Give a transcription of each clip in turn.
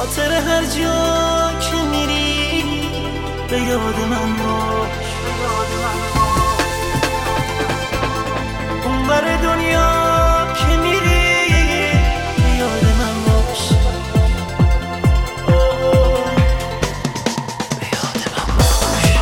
خاطر هر جا که میری به یاد من باش. اون بر دنیا که میری به یاد من باش. به یاد من باش.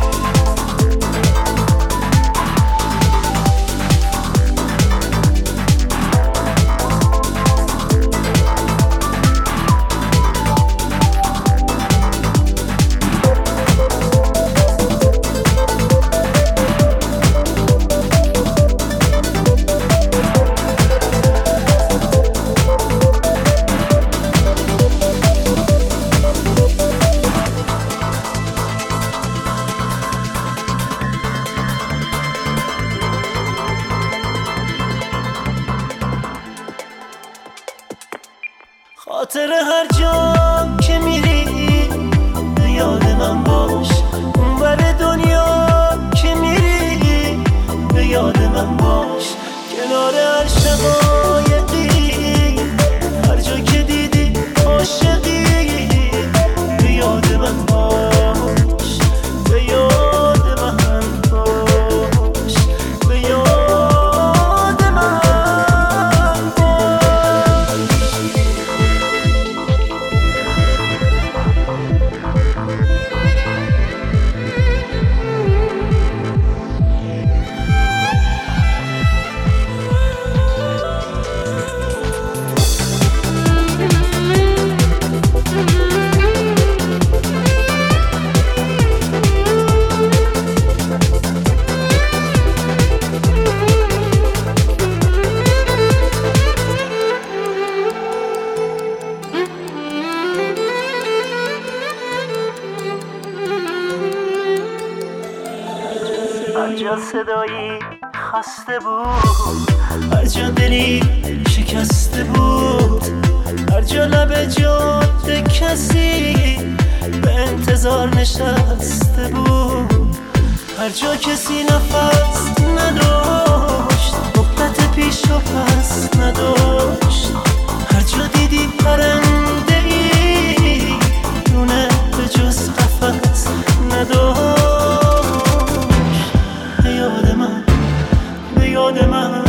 خاطر هر جا که میری به یاد من باش. اون بر دنیا که میری به یاد من باش. کنار هر شقایقی هر جا که دیدی عاشقی به یاد من باش. به یاد من باش. به یاد من هر جا صدایی خسته بود، هر جا دلی شکسته بود، هر جا لب جاده کسی به انتظار نشسته بود، هر جا کسی نفس نداشت، مهلت پیش و پس نداشت، هر جا دیدی پرنده ای دونه به جز قفس نداشت. به یاد من